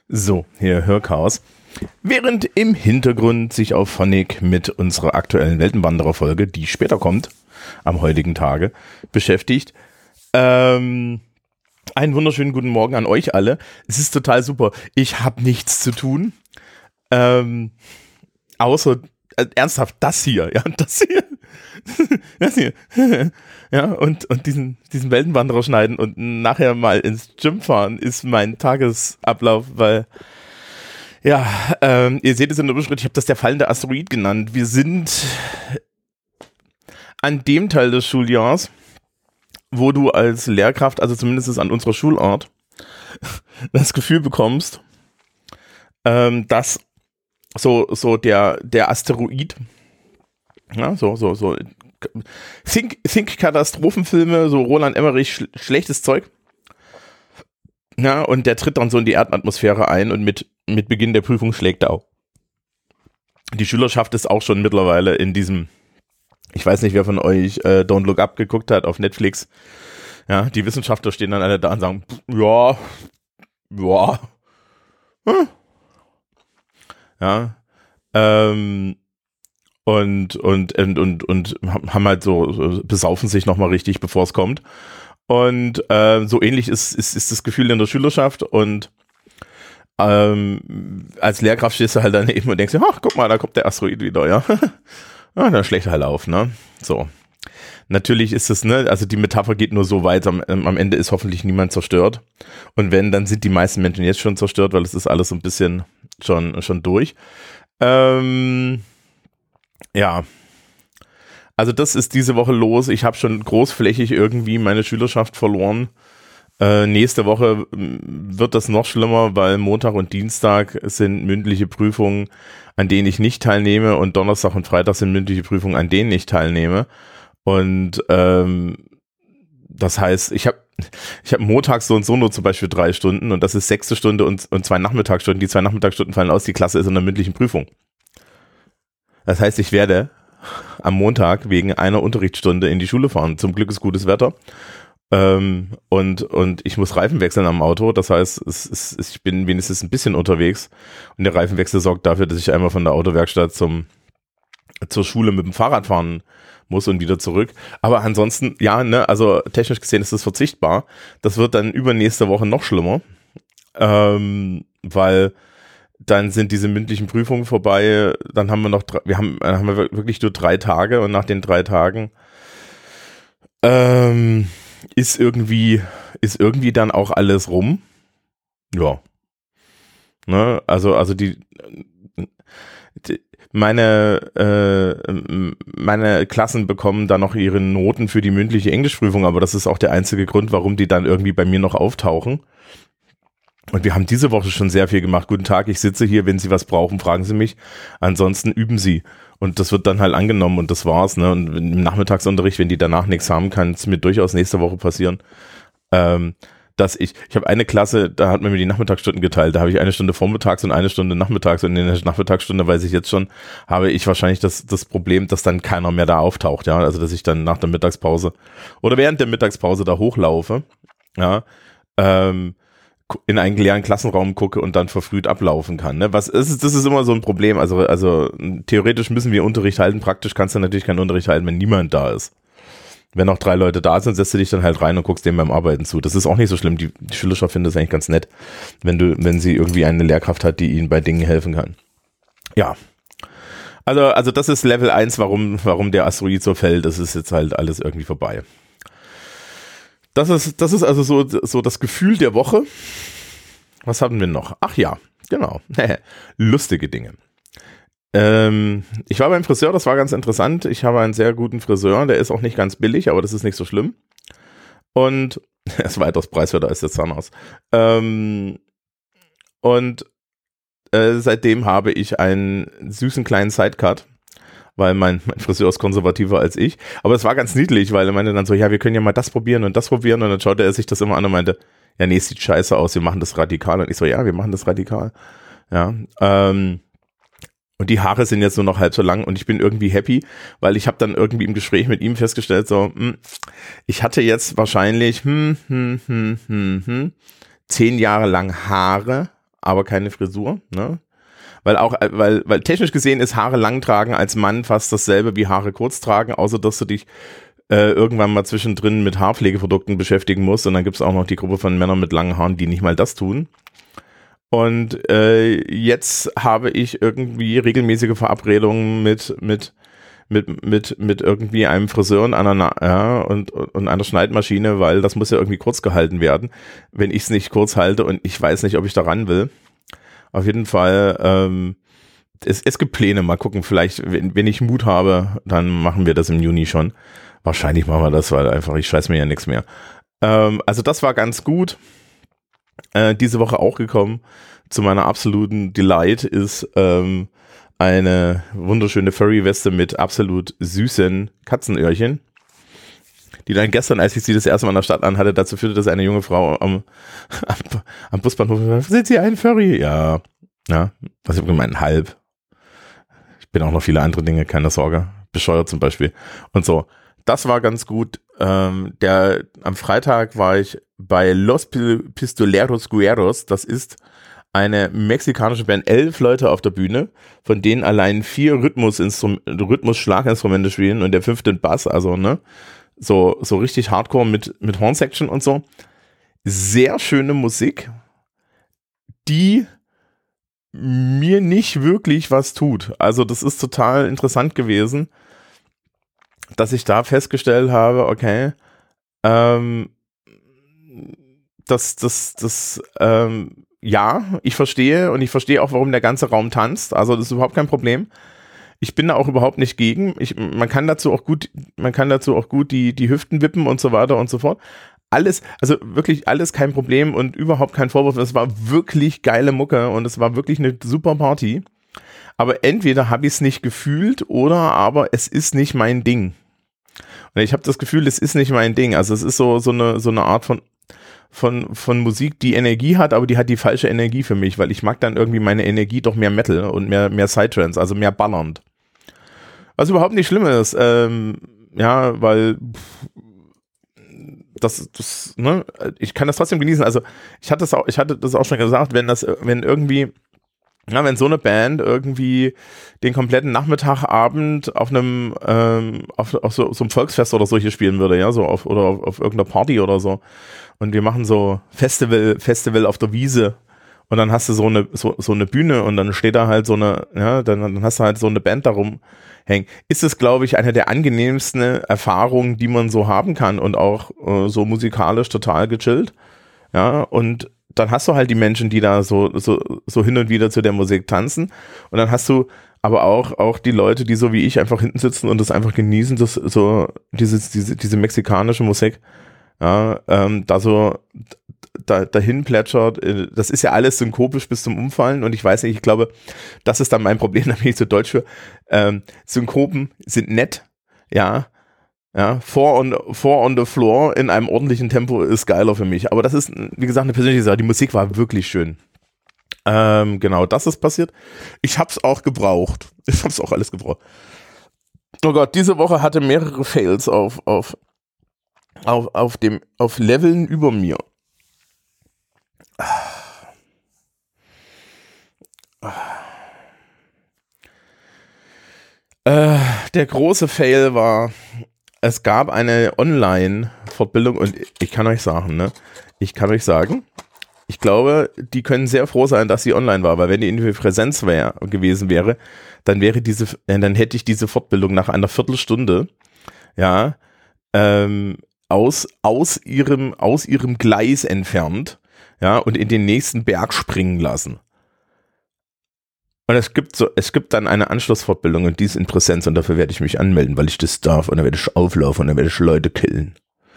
So, hier Hörchaos. Während im Hintergrund sich auf Phonic mit unserer aktuellen Weltenwanderer-Folge, die später kommt, am heutigen Tage, beschäftigt. Einen wunderschönen guten Morgen an euch alle. Es ist total super. Ich habe nichts zu tun. Außer, ernsthaft, das hier. Ja, das hier. Das hier. Ja, und diesen Weltenwanderer schneiden und nachher mal ins Gym fahren ist mein Tagesablauf, weil, ja, ihr seht es in der Überschrift, ich habe das der fallende Asteroid genannt. Wir sind an dem Teil des Schuljahrs, wo du als Lehrkraft, also zumindest an unserer Schulart, das Gefühl bekommst, dass so der Asteroid, ja, so Think Katastrophenfilme, so Roland Emmerich, schlechtes Zeug. Ja, und der tritt dann so in die Erdatmosphäre ein und mit Beginn der Prüfung schlägt er auf. Die Schülerschaft ist auch schon mittlerweile in diesem, ich weiß nicht, wer von euch Don't Look Up geguckt hat auf Netflix. Ja, die Wissenschaftler stehen dann alle da und sagen, ja, und haben halt so besaufen sich nochmal richtig, bevor es kommt. Und so ähnlich ist das Gefühl in der Schülerschaft. Und als Lehrkraft stehst du halt daneben und denkst dir, ach, guck mal, da kommt der Asteroid wieder, ja. Ja, dann schlägt er halt auf, ne? So. Natürlich ist es, ne, also die Metapher geht nur so weit, am Ende ist hoffentlich niemand zerstört. Und wenn, dann sind die meisten Menschen jetzt schon zerstört, weil es ist alles so ein bisschen schon durch. Ja, also das ist diese Woche los. Ich habe schon großflächig irgendwie meine Schülerschaft verloren. Nächste Woche wird das noch schlimmer, weil Montag und Dienstag sind mündliche Prüfungen, an denen ich nicht teilnehme, und Donnerstag und Freitag sind mündliche Prüfungen, an denen ich teilnehme. Und das heißt, ich habe montags so und so nur zum Beispiel 3 Stunden, und das ist 6. Stunde und 2 Nachmittagsstunden. Die 2 Nachmittagsstunden fallen aus, die Klasse ist in der mündlichen Prüfung. Das heißt, ich werde am Montag wegen einer Unterrichtsstunde in die Schule fahren. Zum Glück ist gutes Wetter. Und ich muss Reifen wechseln am Auto. Das heißt, ich bin wenigstens ein bisschen unterwegs. Und der Reifenwechsel sorgt dafür, dass ich einmal von der Autowerkstatt zur Schule mit dem Fahrrad fahren muss und wieder zurück. Aber ansonsten, ja, ne, also technisch gesehen ist das verzichtbar. Das wird dann übernächste Woche noch schlimmer. Weil dann sind diese mündlichen Prüfungen vorbei, dann haben wir noch, haben wir wirklich nur 3 Tage, und nach den 3 Tagen ist irgendwie dann auch alles rum. Ja. Ne, also meine Klassen bekommen dann noch ihre Noten für die mündliche Englischprüfung, aber das ist auch der einzige Grund, warum die dann irgendwie bei mir noch auftauchen. Und wir haben diese Woche schon sehr viel gemacht. Guten Tag, ich sitze hier, wenn Sie was brauchen, fragen Sie mich. Ansonsten üben Sie. Und das wird dann halt angenommen, und das war's, ne? Und im Nachmittagsunterricht, wenn die danach nichts haben, kann es mir durchaus nächste Woche passieren, dass ich habe eine Klasse, da hat man mir die Nachmittagsstunden geteilt. Da habe ich 1 Stunde vormittags und 1 Stunde nachmittags, und in der Nachmittagsstunde, weiß ich jetzt schon, habe ich wahrscheinlich das Problem, dass dann keiner mehr da auftaucht, ja. Also, dass ich dann nach der Mittagspause oder während der Mittagspause da hochlaufe, ja, in einen leeren Klassenraum gucke und dann verfrüht ablaufen kann. Ne? Das ist immer so ein Problem. Also theoretisch müssen wir Unterricht halten. Praktisch kannst du natürlich keinen Unterricht halten, wenn niemand da ist. Wenn noch 3 Leute da sind, setzt du dich dann halt rein und guckst denen beim Arbeiten zu. Das ist auch nicht so schlimm. Die Schülerschaft findet es eigentlich ganz nett, wenn sie irgendwie eine Lehrkraft hat, die ihnen bei Dingen helfen kann. Ja. Also das ist Level 1, warum der Asteroid so fällt. Das ist jetzt halt alles irgendwie vorbei. Das ist also so das Gefühl der Woche. Was hatten wir noch? Ach ja, genau. Lustige Dinge. Ich war beim Friseur, das war ganz interessant. Ich habe einen sehr guten Friseur, der ist auch nicht ganz billig, aber das ist nicht so schlimm. Und er ist weitaus preiswerter als der Zahnarzt. Seitdem habe ich einen süßen kleinen Sidecut, weil mein Friseur ist konservativer als ich. Aber es war ganz niedlich, weil er meinte dann so, ja, wir können ja mal das probieren. Und dann schaute er sich das immer an und meinte, ja, nee, es sieht scheiße aus, wir machen das radikal. Und ich so, ja, wir machen das radikal. Ja, und die Haare sind jetzt nur noch halb so lang, und ich bin irgendwie happy, weil ich habe dann irgendwie im Gespräch mit ihm festgestellt, so, ich hatte jetzt wahrscheinlich 10 Jahre lang Haare, aber keine Frisur, ne? Weil technisch gesehen ist Haare lang tragen als Mann fast dasselbe wie Haare kurz tragen, außer dass du dich irgendwann mal zwischendrin mit Haarpflegeprodukten beschäftigen musst. Und dann gibt es auch noch die Gruppe von Männern mit langen Haaren, die nicht mal das tun. Und jetzt habe ich irgendwie regelmäßige Verabredungen mit irgendwie einem Friseur und einer Schneidmaschine, weil das muss ja irgendwie kurz gehalten werden, wenn ich es nicht kurz halte und ich weiß nicht, ob ich daran will. Auf jeden Fall, es gibt Pläne, mal gucken, vielleicht, wenn ich Mut habe, dann machen wir das im Juni schon. Wahrscheinlich machen wir das, weil einfach, ich scheiß mir ja nichts mehr. Also das war ganz gut. Diese Woche auch gekommen. Zu meiner absoluten Delight ist eine wunderschöne Furry-Weste mit absolut süßen Katzenöhrchen, die dann gestern, als ich sie das erste Mal in der Stadt anhatte, dazu führte, dass eine junge Frau am Busbahnhof sagte, sind Sie ein Furry? Ja, was ich gemeint, halb. Ich bin auch noch viele andere Dinge, keine Sorge. Bescheuert zum Beispiel. Und so. Das war ganz gut. Am Freitag war ich bei Los Pistoleros Guerreros. Das ist eine mexikanische Band, 11 Leute auf der Bühne, von denen allein 4 Rhythmus-Schlaginstrumente spielen und der 5. Bass, also ne, so richtig Hardcore mit Horn-Section und so. Sehr schöne Musik, die mir nicht wirklich was tut. Also das ist total interessant gewesen, dass ich da festgestellt habe, okay, ja, ich verstehe und ich verstehe auch, warum der ganze Raum tanzt. Also das ist überhaupt kein Problem. Ich bin da auch überhaupt nicht gegen. Man kann dazu auch gut die Hüften wippen und so weiter und so fort. Alles, also wirklich alles kein Problem und überhaupt kein Vorwurf. Es war wirklich geile Mucke und es war wirklich eine super Party. Aber entweder habe ich es nicht gefühlt oder aber es ist nicht mein Ding. Und ich habe das Gefühl, es ist nicht mein Ding. Also es ist so eine Art von Musik, die Energie hat, aber die hat die falsche Energie für mich, weil ich mag dann irgendwie meine Energie doch mehr Metal und mehr Psytrance, also mehr ballernd. Was überhaupt nicht schlimm ist, weil ne, ich kann das trotzdem genießen. Also ich hatte das auch schon gesagt, wenn so eine Band irgendwie den kompletten Nachmittagabend auf einem auf so einem Volksfest oder so hier spielen würde, ja, so auf irgendeiner Party oder so. Und wir machen so Festival auf der Wiese und dann hast du so eine Bühne und dann steht da halt dann hast du halt so eine Band da rumhängen. Ist es, glaube ich, eine der angenehmsten Erfahrungen, die man so haben kann und auch so musikalisch total gechillt. Ja, und dann hast du halt die Menschen, die da so hin und wieder zu der Musik tanzen und dann hast du aber auch die Leute, die so wie ich einfach hinten sitzen und das einfach genießen, das so diese mexikanische Musik, ja, dahin plätschert. Das ist ja alles synkopisch bis zum Umfallen und ich weiß nicht, ich glaube, das ist dann mein Problem, da bin ich zu deutsch für. Synkopen sind nett, ja, four on the floor in einem ordentlichen Tempo ist geiler für mich. Aber das ist, wie gesagt, eine persönliche Sache. Die Musik war wirklich schön. Genau, das ist passiert. Ich hab's auch gebraucht. Ich hab's auch alles gebraucht. Oh Gott, diese Woche hatte mehrere Fails auf Leveln über mir. Der große Fail war, es gab eine Online-Fortbildung und ich kann euch sagen, ich glaube, die können sehr froh sein, dass sie online war, weil wenn die in Präsenz gewesen wäre, dann hätte ich diese Fortbildung nach einer Viertelstunde, ja, aus ihrem Gleis entfernt, ja, und in den nächsten Berg springen lassen. Und es gibt dann eine Anschlussfortbildung und die ist in Präsenz und dafür werde ich mich anmelden, weil ich das darf und dann werde ich auflaufen und dann werde ich Leute killen.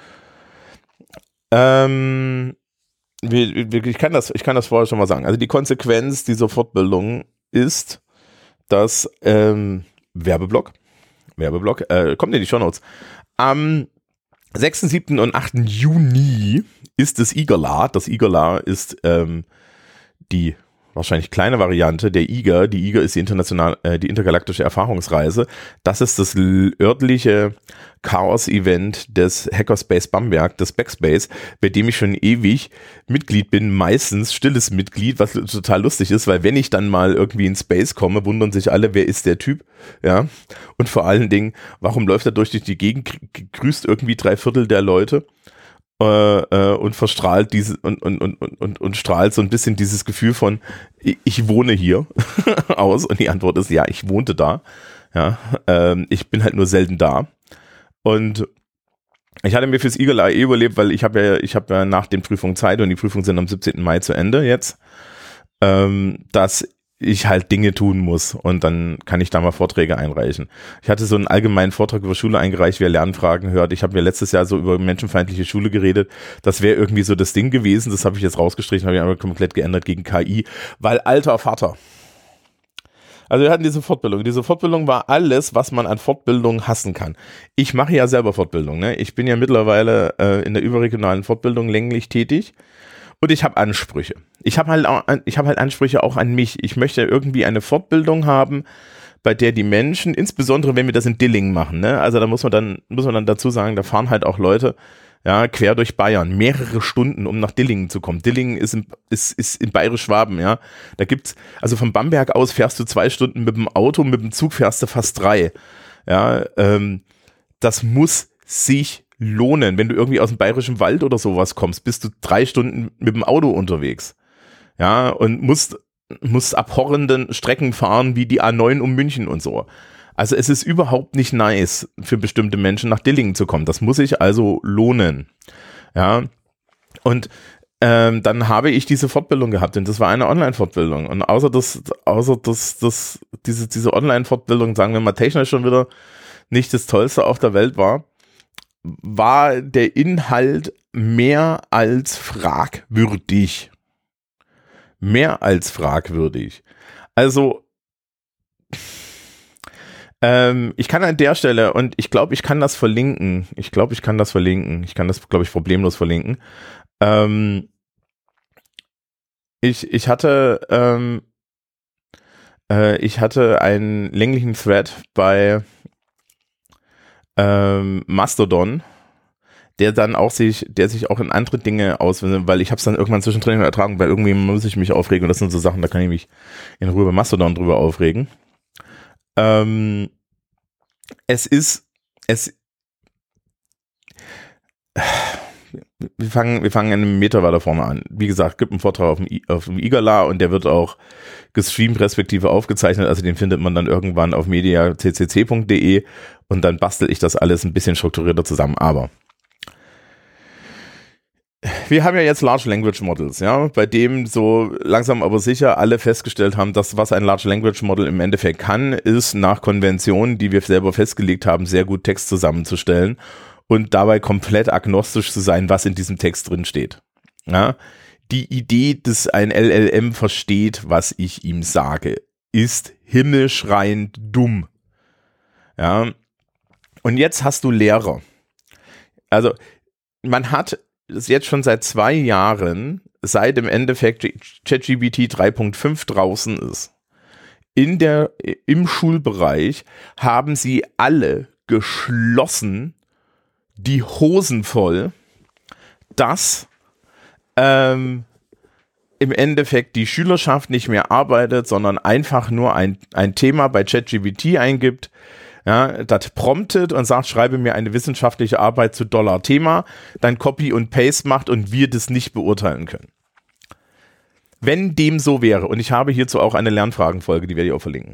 Ich kann das vorher schon mal sagen. Also die Konsequenz dieser Fortbildung ist, dass Werbeblock, kommt in die Shownotes. Am 6., 7. und 8. Juni ist das IGALA. Das IGALA ist die wahrscheinlich kleine Variante der IGA. Die IGA ist die intergalaktische Erfahrungsreise. Das ist das örtliche Chaos-Event des Hackerspace Bamberg, des Backspace, bei dem ich schon ewig Mitglied bin, meistens stilles Mitglied, was total lustig ist, weil wenn ich dann mal irgendwie in Space komme, wundern sich alle, wer ist der Typ, ja, und vor allen Dingen, warum läuft er durch die Gegend, grüßt irgendwie 3/4 der Leute und verstrahlt und strahlt so ein bisschen dieses Gefühl von, ich wohne hier aus, und die Antwort ist, ja, ich wohnte da, ja, ich bin halt nur selten da. Und ich hatte mir fürs Eagle Eye überlebt, weil ich habe ja nach den Prüfungen Zeit, und die Prüfungen sind am 17. Mai zu Ende jetzt, dass ich halt Dinge tun muss, und dann kann ich da mal Vorträge einreichen. Ich hatte so einen allgemeinen Vortrag über Schule eingereicht, wer Lernfragen hört. Ich habe mir letztes Jahr so über menschenfeindliche Schule geredet. Das wäre irgendwie so das Ding gewesen. Das habe ich jetzt rausgestrichen, habe ich aber komplett geändert gegen KI, weil alter Vater. Also wir hatten diese Fortbildung. Diese Fortbildung war alles, was man an Fortbildung hassen kann. Ich mache ja selber Fortbildung, ne? Ich bin ja mittlerweile in der überregionalen Fortbildung länglich tätig, und ich habe Ansprüche. Ich habe halt Ansprüche auch an mich. Ich möchte irgendwie eine Fortbildung haben, bei der die Menschen, insbesondere wenn wir das in Dillingen machen, ne? Also da muss man dann dazu sagen, da fahren halt auch Leute, ja, quer durch Bayern, mehrere Stunden, um nach Dillingen zu kommen. Dillingen ist in Bayerisch-Schwaben, ja. Da gibt's, also von Bamberg aus fährst du 2 Stunden mit dem Auto, mit dem Zug fährst du fast 3. Ja, das muss sich lohnen. Wenn du irgendwie aus dem Bayerischen Wald oder sowas kommst, bist du 3 Stunden mit dem Auto unterwegs. Ja, und musst abhorrenden Strecken fahren wie die A9 um München und so. Also es ist überhaupt nicht nice für bestimmte Menschen nach Dillingen zu kommen. Das muss sich also lohnen. Ja, und dann habe ich diese Fortbildung gehabt, und das war eine Online-Fortbildung. Und diese Online-Fortbildung, sagen wir mal technisch schon wieder nicht das Tollste auf der Welt war der Inhalt mehr als fragwürdig. Mehr als fragwürdig. Also ich kann an der Stelle, und ich glaube, ich kann das verlinken. Ich kann das, glaube ich, problemlos verlinken. Ich hatte einen länglichen Thread bei Mastodon, der sich auch in andere Dinge auswirkt, weil ich habe es dann irgendwann zwischendrin nicht mehr ertragen, weil irgendwie muss ich mich aufregen, und das sind so Sachen, da kann ich mich in Ruhe bei Mastodon drüber aufregen. Wir fangen einen Meter weiter vorne an. Wie gesagt, gibt einen Vortrag auf dem Igala, und der wird auch gestreamt respektive aufgezeichnet, also den findet man dann irgendwann auf mediaccc.de, und dann bastel ich das alles ein bisschen strukturierter zusammen. Aber wir haben ja jetzt Large Language Models, ja, bei dem so langsam aber sicher alle festgestellt haben, dass was ein Large Language Model im Endeffekt kann, ist nach Konventionen, die wir selber festgelegt haben, sehr gut Text zusammenzustellen und dabei komplett agnostisch zu sein, was in diesem Text drin steht. Ja, die Idee, dass ein LLM versteht, was ich ihm sage, ist himmelschreiend dumm. Ja, und jetzt hast du Lehrer. Also man hat es jetzt schon seit 2 Jahren, seit im Endeffekt ChatGPT 3.5 draußen ist. Im Schulbereich haben sie alle geschlossen die Hosen voll, dass im Endeffekt die Schülerschaft nicht mehr arbeitet, sondern einfach nur ein Thema bei ChatGPT eingibt, ja, das promptet und sagt, schreibe mir eine wissenschaftliche Arbeit zu $Thema, dann Copy und Paste macht und wir das nicht beurteilen können. Wenn dem so wäre, und ich habe hierzu auch eine Lernfragenfolge, die werde ich auch verlinken.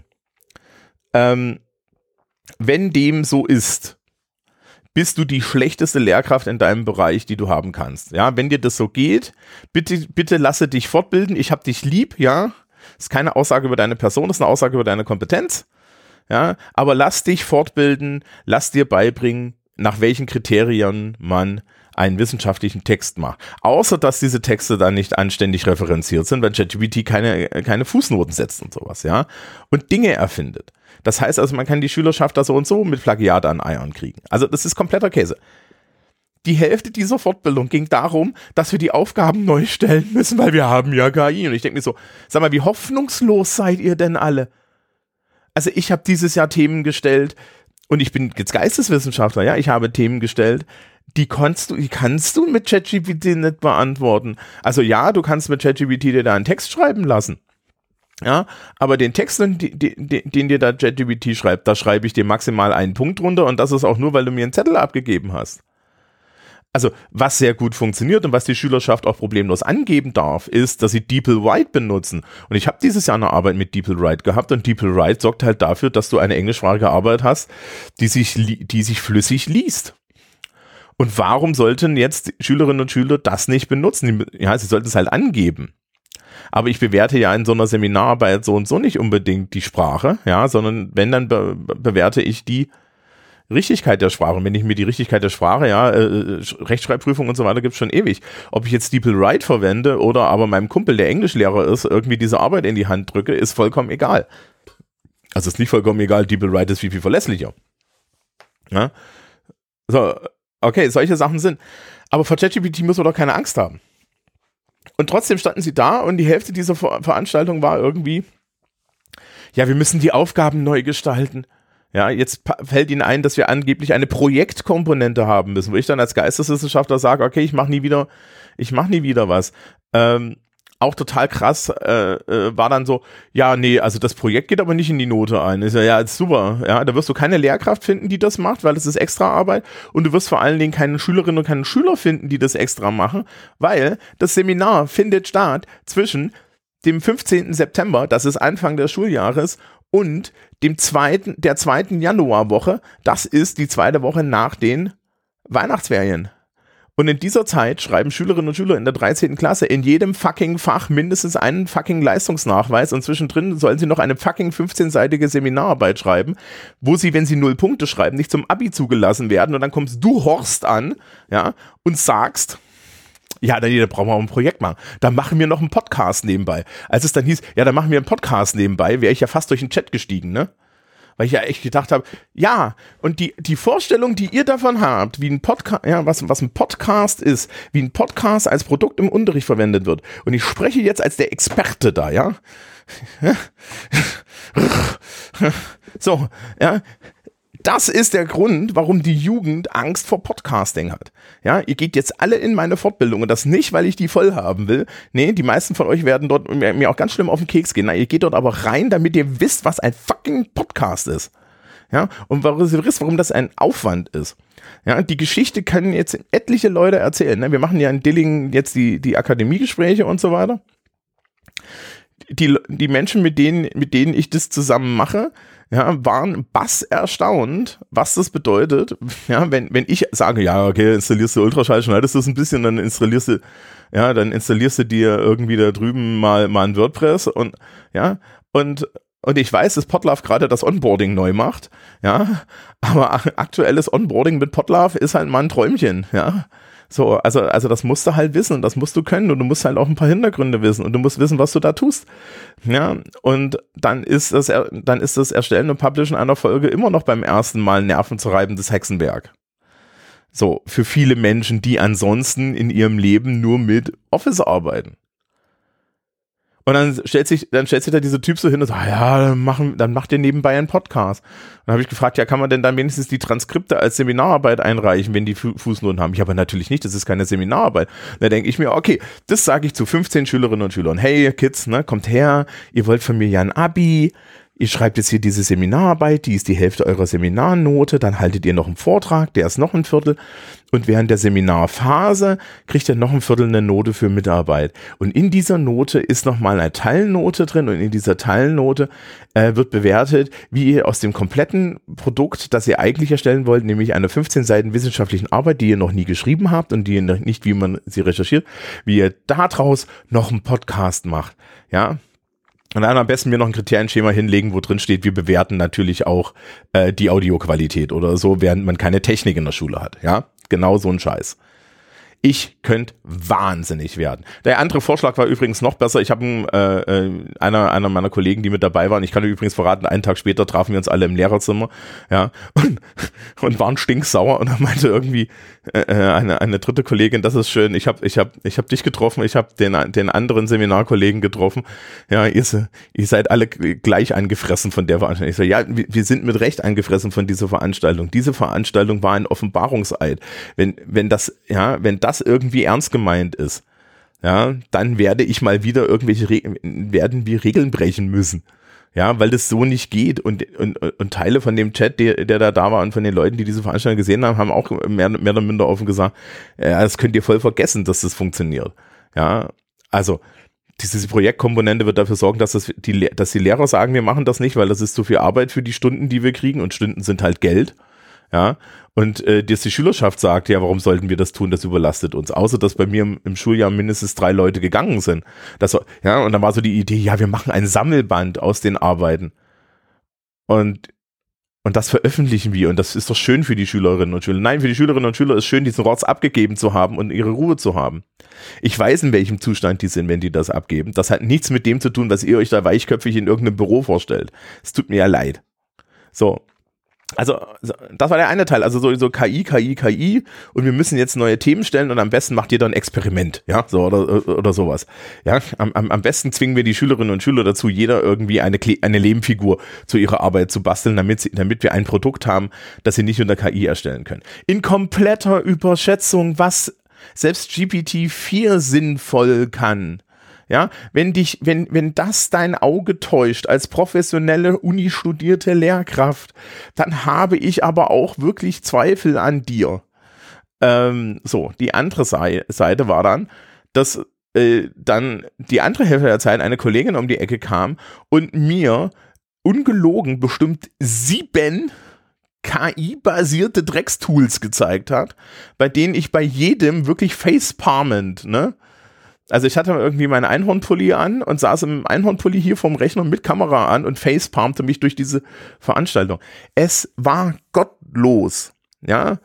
Wenn dem so ist, bist du die schlechteste Lehrkraft in deinem Bereich, die du haben kannst. Ja, wenn dir das so geht, bitte lasse dich fortbilden. Ich habe dich lieb, ja. Das ist keine Aussage über deine Person, das ist eine Aussage über deine Kompetenz. Ja, aber lass dich fortbilden, lass dir beibringen, nach welchen Kriterien man einen wissenschaftlichen Text macht. Außer, dass diese Texte dann nicht anständig referenziert sind, weil ChatGPT keine Fußnoten setzt und sowas, ja. Und Dinge erfindet. Das heißt also, man kann die Schülerschaft da so und so mit Plagiat an Eiern kriegen. Also das ist kompletter Käse. die Hälfte dieser Fortbildung ging darum, dass wir die Aufgaben neu stellen müssen, weil wir haben ja KI. Und ich denke mir so, sag mal, wie hoffnungslos seid ihr denn alle? Also ich habe dieses Jahr Themen gestellt und ich bin jetzt Geisteswissenschaftler, ja, ich habe Themen gestellt, die kannst du mit ChatGPT nicht beantworten. Also ja, du kannst mit ChatGPT dir da einen Text schreiben lassen. Ja, aber den Text, den dir da ChatGPT schreibt, da schreibe ich dir maximal einen Punkt drunter und das ist auch nur, weil du mir einen Zettel abgegeben hast. Also, was sehr gut funktioniert und was die Schülerschaft auch problemlos angeben darf, ist, dass sie DeepL-Write benutzen. Und ich habe dieses Jahr eine Arbeit mit DeepL-Write gehabt und DeepL-Write sorgt halt dafür, dass du eine englischsprachige Arbeit hast, die sich flüssig liest. Und warum sollten jetzt Schülerinnen und Schüler das nicht benutzen? Ja, sie sollten es halt angeben. Aber ich bewerte ja in so einer Seminararbeit so und so nicht unbedingt die Sprache, ja, sondern wenn, dann bewerte ich die Richtigkeit der Sprache. Und wenn ich mir die Richtigkeit der Sprache, ja, Rechtschreibprüfung und so weiter gibt's schon ewig. Ob ich jetzt DeepL-Write verwende oder aber meinem Kumpel, der Englischlehrer ist, irgendwie diese Arbeit in die Hand drücke, ist vollkommen egal. Also ist nicht vollkommen egal, DeepL-Write ist viel, viel verlässlicher. Ja? So, okay, solche Sachen sind. Aber vor ChatGPT muss man doch keine Angst haben. Und trotzdem standen sie da und die Hälfte dieser Veranstaltung war irgendwie, ja, wir müssen die Aufgaben neu gestalten. Ja, jetzt fällt ihnen ein, dass wir angeblich eine Projektkomponente haben müssen, wo ich dann als Geisteswissenschaftler sage, okay, ich mache nie wieder was. Auch total krass war dann so, ja, nee, also das Projekt geht aber nicht in die Note ein. Ich so, ja, ist super. Ja, da wirst du keine Lehrkraft finden, die das macht, weil das ist extra Arbeit. Und du wirst vor allen Dingen keine Schülerinnen und keine Schüler finden, die das extra machen, weil das Seminar findet statt zwischen dem 15. September, das ist Anfang des Schuljahres, und der zweiten Januarwoche, das ist die zweite Woche nach den Weihnachtsferien. Und in dieser Zeit schreiben Schülerinnen und Schüler in der 13. Klasse in jedem fucking Fach mindestens einen fucking Leistungsnachweis und zwischendrin sollen sie noch eine fucking 15-seitige Seminararbeit schreiben, wo sie, wenn sie 0 Punkte schreiben, nicht zum Abi zugelassen werden und dann kommst du, Horst, an, ja, und sagst, ja, da brauchen wir auch ein Projekt machen. Da machen wir noch einen Podcast nebenbei. Als es dann hieß, ja, da machen wir einen Podcast nebenbei, wäre ich ja fast durch den Chat gestiegen, ne? Weil ich ja echt gedacht habe, ja, und die Vorstellung, die ihr davon habt, wie ein Podcast, ja, was ein Podcast ist, wie ein Podcast als Produkt im Unterricht verwendet wird. Und ich spreche jetzt als der Experte da, ja? So, ja. Das ist der Grund, warum die Jugend Angst vor Podcasting hat. Ja, ihr geht jetzt alle in meine Fortbildung und das nicht, weil ich die voll haben will. Nee, die meisten von euch werden dort mir auch ganz schlimm auf den Keks gehen. Na, ihr geht dort aber rein, damit ihr wisst, was ein fucking Podcast ist. Ja, und warum das ein Aufwand ist. Ja, die Geschichte können jetzt etliche Leute erzählen. Ne? Wir machen ja in Dillingen jetzt die Akademiegespräche und so weiter. Die Menschen, mit denen ich das zusammen mache, ja, waren erstaunt, was das bedeutet. Ja, wenn ich sage, ja, okay, installierst du Ultraschall, schneidest du es ein bisschen, dann installierst du dir irgendwie da drüben mal ein WordPress und ich weiß, dass Podlove gerade das Onboarding neu macht, ja, aber aktuelles Onboarding mit Podlove ist halt mal ein Träumchen, ja. So, also das musst du halt wissen und das musst du können und du musst halt auch ein paar Hintergründe wissen und du musst wissen, was du da tust. Ja, und dann ist das Erstellen und Publishen einer Folge immer noch beim ersten Mal nervenzerreibendes Hexenwerk. So, für viele Menschen, die ansonsten in ihrem Leben nur mit Office arbeiten. Und dann stellt sich da dieser Typ so hin und sagt, ja, dann macht ihr nebenbei einen Podcast. Dann habe ich gefragt, ja, kann man denn dann wenigstens die Transkripte als Seminararbeit einreichen, wenn die Fußnoten haben? Ja, aber natürlich nicht, das ist keine Seminararbeit. Da denke ich mir, okay, das sage ich zu 15 Schülerinnen und Schülern. Hey, Kids, ne, kommt her, ihr wollt von mir ja ein Abi. Ihr schreibt jetzt hier diese Seminararbeit, die ist die Hälfte eurer Seminarnote, dann haltet ihr noch einen Vortrag, der ist noch ein Viertel und während der Seminarphase kriegt ihr noch ein Viertel eine Note für Mitarbeit. Und in dieser Note ist nochmal eine Teilnote drin und in dieser Teilnote wird bewertet, wie ihr aus dem kompletten Produkt, das ihr eigentlich erstellen wollt, nämlich einer 15 Seiten wissenschaftlichen Arbeit, die ihr noch nie geschrieben habt und die ihr noch nicht, wie man sie recherchiert, wie ihr daraus noch einen Podcast macht, ja. Und dann am besten mir noch ein Kriterienschema hinlegen, wo drin steht, wir bewerten natürlich auch die Audioqualität oder so, während man keine Technik in der Schule hat. Ja, genau so ein Scheiß. Ich könnte wahnsinnig werden. Der andere Vorschlag war übrigens noch besser. Ich habe einer meiner Kollegen, die mit dabei waren, ich kann dir übrigens verraten, einen Tag später trafen wir uns alle im Lehrerzimmer, ja, und waren stinksauer, und dann meinte irgendwie eine dritte Kollegin, das ist schön, ich hab dich getroffen, ich habe den anderen Seminarkollegen getroffen, ja, ihr seid alle gleich angefressen von der Veranstaltung. Ich so, ja, wir sind mit Recht angefressen von dieser Veranstaltung. Diese Veranstaltung war ein Offenbarungseid. Wenn das irgendwie ernst gemeint ist, ja, dann werden wir Regeln brechen müssen. Ja, weil das so nicht geht, und Teile von dem Chat, der da war, und von den Leuten, die diese Veranstaltung gesehen haben, haben auch mehr oder minder offen gesagt, ja, das könnt ihr voll vergessen, dass das funktioniert. Ja, also diese Projektkomponente wird dafür sorgen, dass die Lehrer sagen, wir machen das nicht, weil das ist zu viel Arbeit für die Stunden, die wir kriegen, und Stunden sind halt Geld. Ja, und dass die Schülerschaft sagt, ja, warum sollten wir das tun, das überlastet uns. Außer, dass bei mir im Schuljahr mindestens 3 Leute gegangen sind. Ja, und dann war so die Idee, ja, wir machen ein Sammelband aus den Arbeiten. Und das veröffentlichen wir, und das ist doch schön für die Schülerinnen und Schüler. Nein, für die Schülerinnen und Schüler ist schön, diesen Rotz abgegeben zu haben und ihre Ruhe zu haben. Ich weiß, in welchem Zustand die sind, wenn die das abgeben. Das hat nichts mit dem zu tun, was ihr euch da weichköpfig in irgendeinem Büro vorstellt. Es tut mir ja leid. So. Also, das war der eine Teil, also so KI, und wir müssen jetzt neue Themen stellen, und am besten macht jeder ein Experiment, ja, so oder sowas. Ja, am besten zwingen wir die Schülerinnen und Schüler dazu, jeder irgendwie eine Lehmfigur zu ihrer Arbeit zu basteln, damit wir ein Produkt haben, das sie nicht unter KI erstellen können. In kompletter Überschätzung, was selbst GPT-4 sinnvoll kann. Ja, wenn das dein Auge täuscht als professionelle unistudierte Lehrkraft, dann habe ich aber auch wirklich Zweifel an dir. So, die andere Seite war dann, dass dann die andere Hälfte der Zeit eine Kollegin um die Ecke kam und mir ungelogen bestimmt 7 KI-basierte Dreckstools gezeigt hat, bei denen ich bei jedem wirklich facepalmend, ne? Also ich hatte irgendwie meinen Einhornpulli an und saß im Einhornpulli hier vorm Rechner mit Kamera an und facepalmte mich durch diese Veranstaltung. Es war gottlos, ja.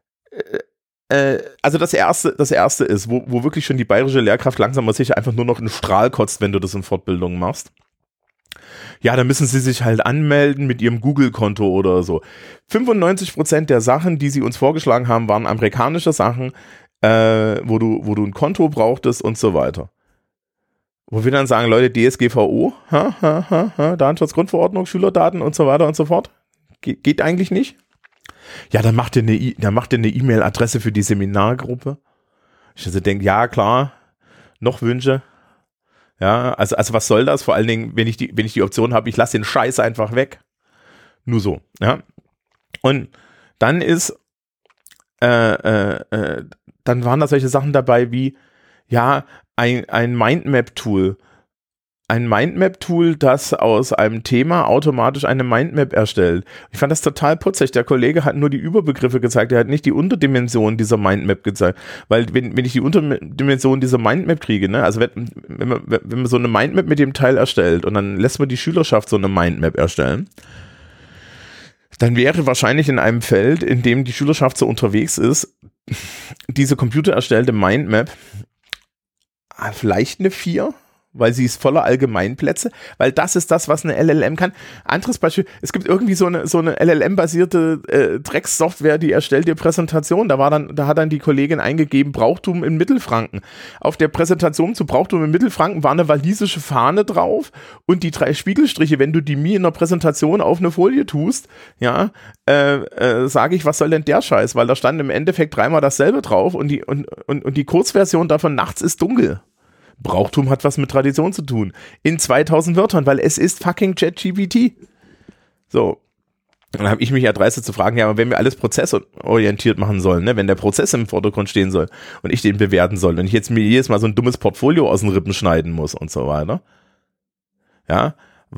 Also das erste ist, wo wirklich schon die bayerische Lehrkraft langsam mal sicher einfach nur noch einen Strahl kotzt, wenn du das in Fortbildungen machst. Ja, da müssen sie sich halt anmelden mit ihrem Google-Konto oder so. 95% der Sachen, die sie uns vorgeschlagen haben, waren amerikanische Sachen, wo du ein Konto brauchtest und so weiter. Wo wir dann sagen, Leute, DSGVO, Datenschutzgrundverordnung, Schülerdaten und so weiter und so fort. Geht eigentlich nicht. Ja, dann macht ihr eine E-Mail-Adresse für die Seminargruppe. Ich also denke, ja, klar, noch Wünsche. Ja, also was soll das? Vor allen Dingen, wenn ich die Option habe, ich lasse den Scheiß einfach weg. Nur so, ja. Und dann dann waren da solche Sachen dabei wie, ja, ein Mindmap-Tool. Ein Mindmap-Tool, das aus einem Thema automatisch eine Mindmap erstellt. Ich fand das total putzig. Der Kollege hat nur die Überbegriffe gezeigt, er hat nicht die Unterdimension dieser Mindmap gezeigt. Weil wenn ich die Unterdimension dieser Mindmap kriege, ne, also wenn man so eine Mindmap mit dem Teil erstellt und dann lässt man die Schülerschaft so eine Mindmap erstellen, dann wäre wahrscheinlich in einem Feld, in dem die Schülerschaft so unterwegs ist, diese computererstellte Mindmap vielleicht eine 4, weil sie ist voller Allgemeinplätze, weil das ist das, was eine LLM kann. Anderes Beispiel, es gibt irgendwie so eine LLM-basierte Dreckssoftware, die erstellt dir Präsentationen. Da hat dann die Kollegin eingegeben, Brauchtum in Mittelfranken. Auf der Präsentation zu Brauchtum in Mittelfranken war eine walisische Fahne drauf und die 3 Spiegelstriche, wenn du die mir in der Präsentation auf eine Folie tust, ja, sage ich, was soll denn der Scheiß? Weil da stand im Endeffekt 3-mal dasselbe drauf und die Kurzversion davon, nachts ist dunkel. Brauchtum hat was mit Tradition zu tun. In 2000 Wörtern, weil es ist fucking ChatGPT. So. Dann habe ich mich erdreistet zu fragen, ja, aber wenn wir alles prozessorientiert machen sollen, ne, wenn der Prozess im Vordergrund stehen soll und ich den bewerten soll und ich jetzt mir jedes Mal so ein dummes Portfolio aus den Rippen schneiden muss und so weiter. Ja,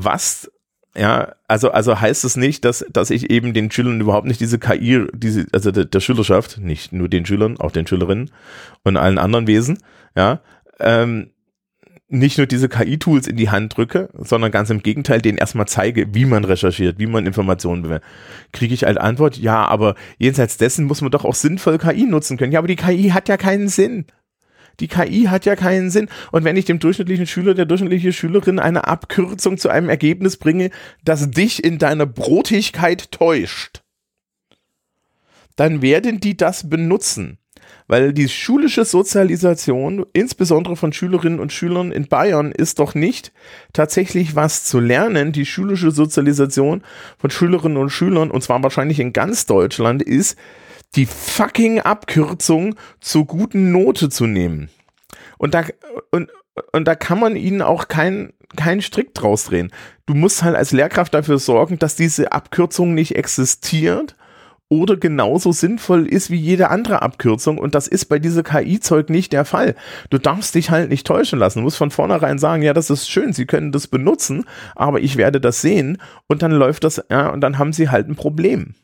also heißt es nicht, dass ich eben den Schülern überhaupt nicht diese KI, also der Schülerschaft, nicht nur den Schülern, auch den Schülerinnen und allen anderen Wesen, ja, nicht nur diese KI-Tools in die Hand drücke, sondern ganz im Gegenteil, denen erstmal zeige, wie man recherchiert, wie man Informationen bewertet, kriege ich als Antwort, ja, aber jenseits dessen muss man doch auch sinnvoll KI nutzen können. Ja, aber die KI hat ja keinen Sinn. Die KI hat ja keinen Sinn. Und wenn ich dem durchschnittlichen Schüler, der durchschnittliche Schülerin eine Abkürzung zu einem Ergebnis bringe, das dich in deiner Brotigkeit täuscht, dann werden die das benutzen. Weil die schulische Sozialisation, insbesondere von Schülerinnen und Schülern in Bayern, ist doch nicht tatsächlich was zu lernen. Die schulische Sozialisation von Schülerinnen und Schülern, und zwar wahrscheinlich in ganz Deutschland, ist, die fucking Abkürzung zur guten Note zu nehmen. Und da kann man ihnen auch keinen Strick draus drehen. Du musst halt als Lehrkraft dafür sorgen, dass diese Abkürzung nicht existiert oder genauso sinnvoll ist wie jede andere Abkürzung, und das ist bei diesem KI-Zeug nicht der Fall. Du darfst dich halt nicht täuschen lassen. Du musst von vornherein sagen, ja, das ist schön, Sie können das benutzen, aber ich werde das sehen, und dann läuft das, ja, und dann haben Sie halt ein Problem.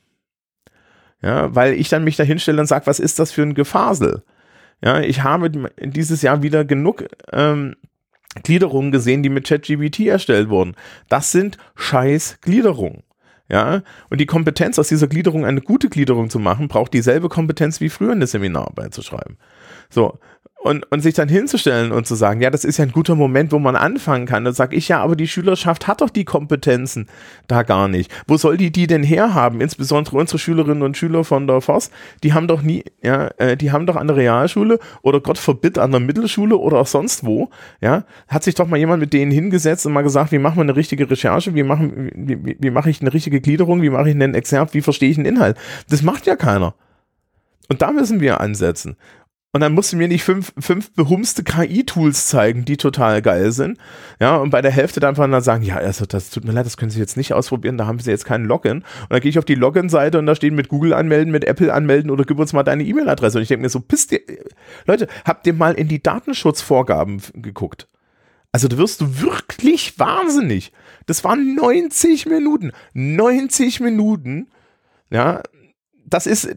Ja, weil ich dann mich da hinstelle und sage, was ist das für ein Gefasel? Ja, ich habe dieses Jahr wieder genug Gliederungen gesehen, die mit ChatGPT erstellt wurden. Das sind scheiß Gliederungen. Ja, und die Kompetenz, aus dieser Gliederung eine gute Gliederung zu machen, braucht dieselbe Kompetenz wie früher eine Seminararbeit zu schreiben. So, und sich dann hinzustellen und zu sagen, ja, das ist ja ein guter Moment, wo man anfangen kann. Dann sage ich, ja, aber die Schülerschaft hat doch die Kompetenzen da gar nicht. Wo soll die denn herhaben? Insbesondere unsere Schülerinnen und Schüler von der Voss, die haben doch nie, ja, die haben doch an der Realschule oder Gott verbitt an der Mittelschule oder auch sonst wo, ja, hat sich doch mal jemand mit denen hingesetzt und mal gesagt, wie machen wir eine richtige Recherche, wie mache ich eine richtige Gliederung, wie mache ich einen Exerpt, wie verstehe ich einen Inhalt? Das macht ja keiner. Und da müssen wir ansetzen. Und dann musst du mir nicht fünf behumste KI-Tools zeigen, die total geil sind. Ja, und bei der Hälfte dann einfach sagen, ja, also das tut mir leid, das können Sie jetzt nicht ausprobieren, da haben Sie jetzt keinen Login. Und dann gehe ich auf die Login-Seite und da stehen mit Google anmelden, mit Apple anmelden oder gib uns mal deine E-Mail-Adresse. Und ich denke mir so, pisst ihr, Leute, habt ihr mal in die Datenschutzvorgaben geguckt? Also da wirst du wirklich wahnsinnig. Das waren 90 Minuten. 90 Minuten, ja, das ist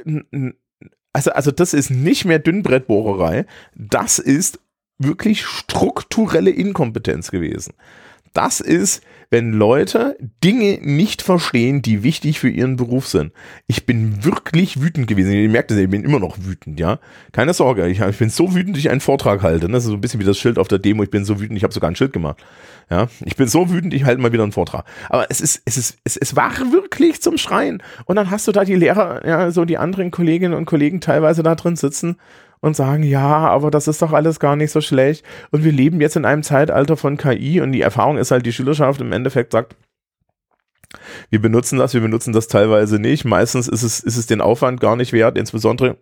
nicht mehr Dünnbrettbohrerei, das ist wirklich strukturelle Inkompetenz gewesen. Das ist, wenn Leute Dinge nicht verstehen, die wichtig für ihren Beruf sind. Ich bin wirklich wütend gewesen. Ihr merkt es, ich bin immer noch wütend, ja. Keine Sorge, ich bin so wütend, dass ich einen Vortrag halte. Das ist so ein bisschen wie das Schild auf der Demo. Ich bin so wütend, ich habe sogar ein Schild gemacht. Ja, ich bin so wütend, ich halte mal wieder einen Vortrag. Aber es war wirklich zum Schreien. Und dann hast du da die Lehrer, ja, so die anderen Kolleginnen und Kollegen teilweise da drin sitzen und sagen, ja, aber das ist doch alles gar nicht so schlecht. Und wir leben jetzt in einem Zeitalter von KI, und die Erfahrung ist halt, die Schülerschaft im Endeffekt sagt, wir benutzen das teilweise nicht. Meistens ist es den Aufwand gar nicht wert. Insbesondere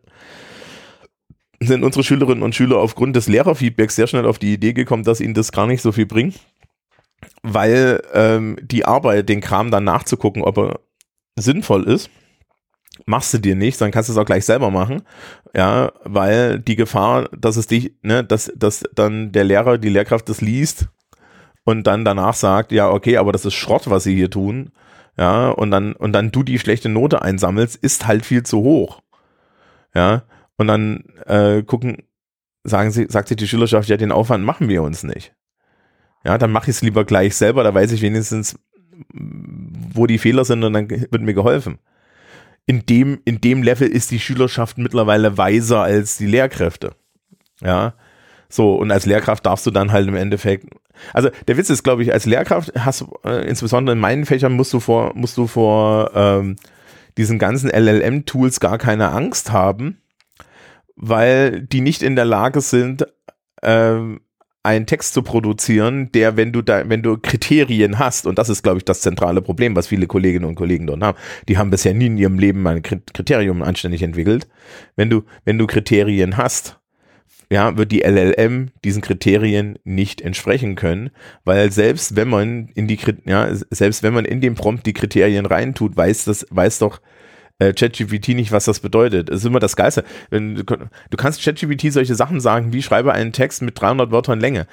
sind unsere Schülerinnen und Schüler aufgrund des Lehrerfeedbacks sehr schnell auf die Idee gekommen, dass ihnen das gar nicht so viel bringt. Weil die Arbeit, den Kram dann nachzugucken, ob er sinnvoll ist, machst du dir nicht, dann kannst du es auch gleich selber machen, ja, weil die Gefahr, dass es dich, ne, dass dann der Lehrer, die Lehrkraft das liest und dann danach sagt, ja, okay, aber das ist Schrott, was sie hier tun, ja, und dann du die schlechte Note einsammelst, ist halt viel zu hoch, ja, und dann sagt sich die Schülerschaft, ja, den Aufwand machen wir uns nicht. Ja, dann mache ich es lieber gleich selber, da weiß ich wenigstens, wo die Fehler sind, und dann wird mir geholfen. In dem Level ist die Schülerschaft mittlerweile weiser als die Lehrkräfte. Ja, so, und als Lehrkraft darfst du dann halt im Endeffekt, also der Witz ist, glaube ich, als Lehrkraft hast du, insbesondere in meinen Fächern musst du vor diesen ganzen LLM-Tools gar keine Angst haben, weil die nicht in der Lage sind, einen Text zu produzieren, der, wenn du Kriterien hast, und das ist, glaube ich, das zentrale Problem, was viele Kolleginnen und Kollegen dort haben, die haben bisher nie in ihrem Leben ein Kriterium anständig entwickelt. Wenn du Kriterien hast, ja, wird die LLM diesen Kriterien nicht entsprechen können, weil selbst wenn man in dem Prompt die Kriterien reintut, weiß doch ChatGPT nicht, was das bedeutet. Es ist immer das Geilste. Du kannst ChatGPT solche Sachen sagen, wie schreibe einen Text mit 300 Wörtern Länge.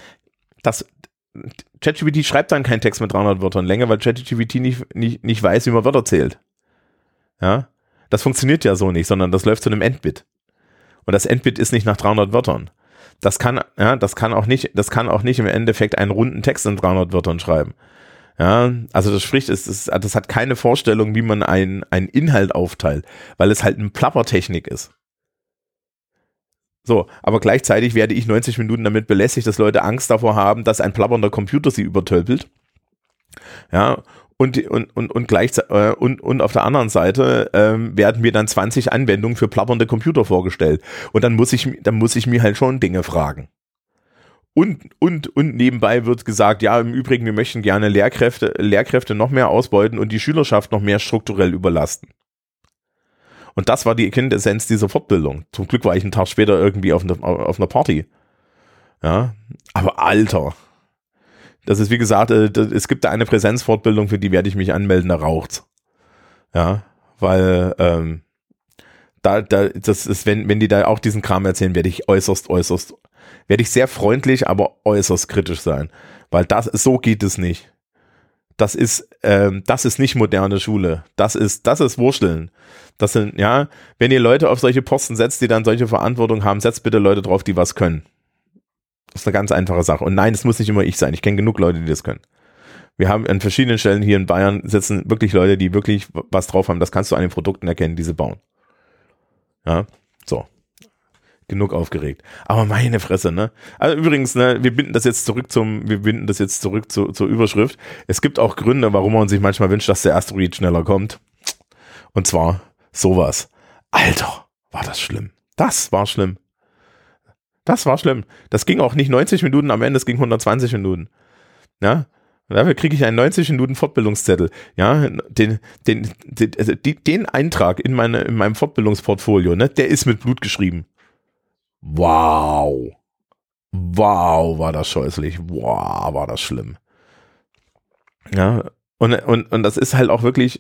ChatGPT schreibt dann keinen Text mit 300 Wörtern Länge, weil ChatGPT nicht weiß, wie man Wörter zählt. Ja? Das funktioniert ja so nicht, sondern das läuft zu einem Endbit. Und das Endbit ist nicht nach 300 Wörtern. Das kann auch nicht im Endeffekt einen runden Text in 300 Wörtern schreiben. Ja, also das spricht, das hat keine Vorstellung, wie man einen Inhalt aufteilt, weil es halt eine Plappertechnik ist. So, aber gleichzeitig werde ich 90 Minuten damit belästigt, dass Leute Angst davor haben, dass ein plappernder Computer sie übertölpelt. Ja, und auf der anderen Seite werden mir dann 20 Anwendungen für plappernde Computer vorgestellt. Und dann muss ich mir halt schon Dinge fragen. Und nebenbei wird gesagt, ja, im Übrigen, wir möchten gerne Lehrkräfte noch mehr ausbeuten und die Schülerschaft noch mehr strukturell überlasten. Und das war die Quintessenz dieser Fortbildung. Zum Glück war ich einen Tag später irgendwie auf einer Party. Ja, aber Alter. Das ist, wie gesagt, es gibt da eine Präsenzfortbildung, für die werde ich mich anmelden, da raucht's. Ja, weil das ist, wenn die da auch diesen Kram erzählen, werde ich werde ich sehr freundlich, aber äußerst kritisch sein. Weil so geht es nicht. Das ist nicht moderne Schule. Das ist Wursteln. Das sind, ja, wenn ihr Leute auf solche Posten setzt, die dann solche Verantwortung haben, setzt bitte Leute drauf, die was können. Das ist eine ganz einfache Sache. Und nein, es muss nicht immer ich sein. Ich kenne genug Leute, die das können. Wir haben an verschiedenen Stellen hier in Bayern sitzen wirklich Leute, die wirklich was drauf haben. Das kannst du an den Produkten erkennen, die sie bauen. Ja, so. Genug aufgeregt. Aber meine Fresse, ne? Also übrigens, ne, wir binden das jetzt zurück zur Überschrift. Es gibt auch Gründe, warum man sich manchmal wünscht, dass der Asteroid schneller kommt. Und zwar sowas. Alter, war das schlimm. Das war schlimm. Das ging auch nicht 90 Minuten am Ende, es ging 120 Minuten. Ja? Dafür kriege ich einen 90 Minuten Fortbildungszettel. Ja, den Eintrag in meinem Fortbildungsportfolio, ne, der ist mit Blut geschrieben. Wow, war das scheußlich. Wow, war das schlimm. Ja, und das ist halt auch wirklich,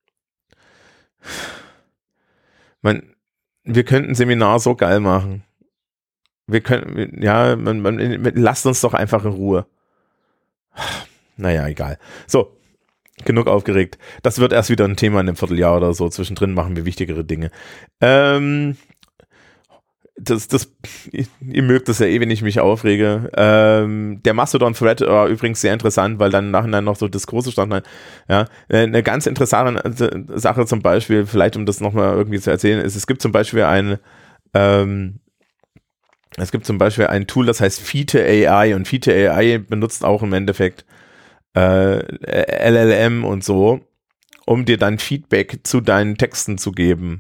wir könnten ein Seminar so geil machen. Lasst uns doch einfach in Ruhe. Naja, egal. So, genug aufgeregt. Das wird erst wieder ein Thema in einem Vierteljahr oder so. Zwischendrin machen wir wichtigere Dinge. Ihr mögt das ja wenn ich mich aufrege. Der Mastodon-Thread war übrigens sehr interessant, weil dann nachher noch so Diskurse standen. Ja, eine ganz interessante Sache zum Beispiel, vielleicht um das nochmal irgendwie zu erzählen, ist, es gibt zum Beispiel ein Tool, das heißt Fiete AI, und Fiete AI benutzt auch im Endeffekt LLM und so, um dir dann Feedback zu deinen Texten zu geben.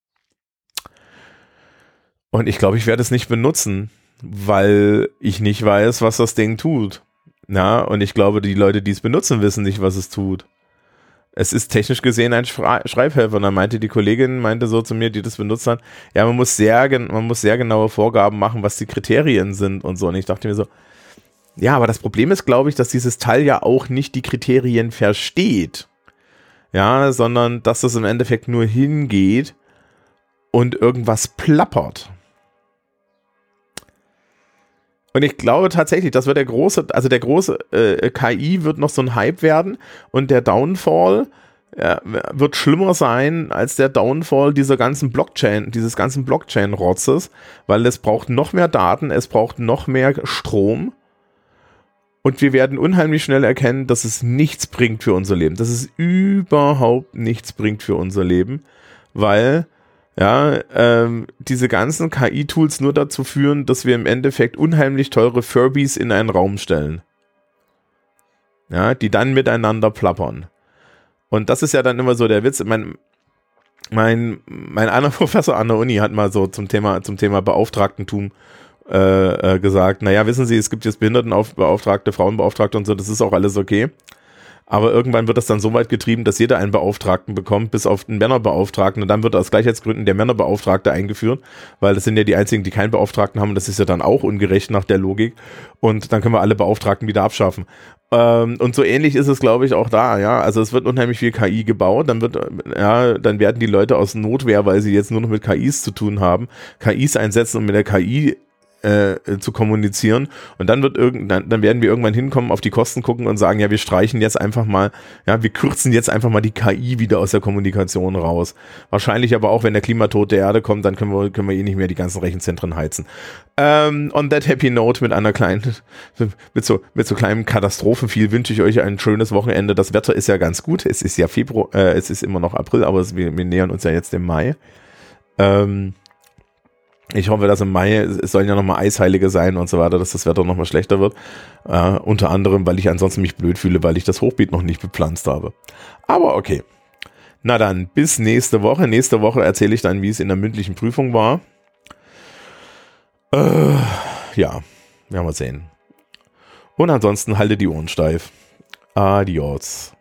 Und ich glaube, ich werde es nicht benutzen, weil ich nicht weiß, was das Ding tut. Ja, und ich glaube, die Leute, die es benutzen, wissen nicht, was es tut. Es ist technisch gesehen ein Schreibhelfer. Und dann meinte die Kollegin, so zu mir, die das benutzt hat, ja, man muss sehr genaue Vorgaben machen, was die Kriterien sind und so. Und ich dachte mir so, ja, aber das Problem ist, glaube ich, dass dieses Teil ja auch nicht die Kriterien versteht. Ja, sondern dass es im Endeffekt nur hingeht und irgendwas plappert. Und ich glaube tatsächlich, das wird der große KI wird noch so ein Hype werden, und der Downfall wird schlimmer sein als der Downfall dieses ganzen Blockchain-Rotzes, weil es braucht noch mehr Daten, es braucht noch mehr Strom, und wir werden unheimlich schnell erkennen, dass es nichts bringt für unser Leben, dass es überhaupt nichts bringt für unser Leben, weil diese ganzen KI-Tools nur dazu führen, dass wir im Endeffekt unheimlich teure Furbies in einen Raum stellen. Ja, die dann miteinander plappern. Und das ist ja dann immer so der Witz. Mein einer Professor an der Uni hat mal so zum Thema Beauftragtentum gesagt, naja, wissen Sie, es gibt jetzt Behindertenbeauftragte, Frauenbeauftragte und so, das ist auch alles okay. Aber irgendwann wird das dann so weit getrieben, dass jeder einen Beauftragten bekommt, bis auf den Männerbeauftragten. Und dann wird aus Gleichheitsgründen der Männerbeauftragte eingeführt, weil das sind ja die einzigen, die keinen Beauftragten haben. Und das ist ja dann auch ungerecht nach der Logik. Und dann können wir alle Beauftragten wieder abschaffen. Und so ähnlich ist es, glaube ich, auch da. Ja, also es wird unheimlich viel KI gebaut. Dann werden die Leute aus Notwehr, weil sie jetzt nur noch mit KIs zu tun haben, KIs einsetzen und mit der KI zu kommunizieren und dann werden wir irgendwann hinkommen, auf die Kosten gucken und sagen, ja, wir streichen jetzt einfach mal, ja, wir kürzen jetzt einfach mal die KI wieder aus der Kommunikation raus. Wahrscheinlich aber auch, wenn der Klimatod der Erde kommt, dann können wir eh nicht mehr die ganzen Rechenzentren heizen. On that happy note mit so kleinem Katastrophenviel wünsche ich euch ein schönes Wochenende. Das Wetter ist ja ganz gut. Es ist ja Februar, es ist immer noch April, aber wir nähern uns ja jetzt dem Mai. Ich hoffe, dass im Mai, es sollen ja nochmal Eisheilige sein und so weiter, dass das Wetter nochmal schlechter wird. Unter anderem, weil ich ansonsten mich blöd fühle, weil ich das Hochbeet noch nicht bepflanzt habe. Aber okay. Na dann, bis nächste Woche. Nächste Woche erzähle ich dann, wie es in der mündlichen Prüfung war. Ja, werden wir sehen. Und ansonsten haltet die Ohren steif. Adios.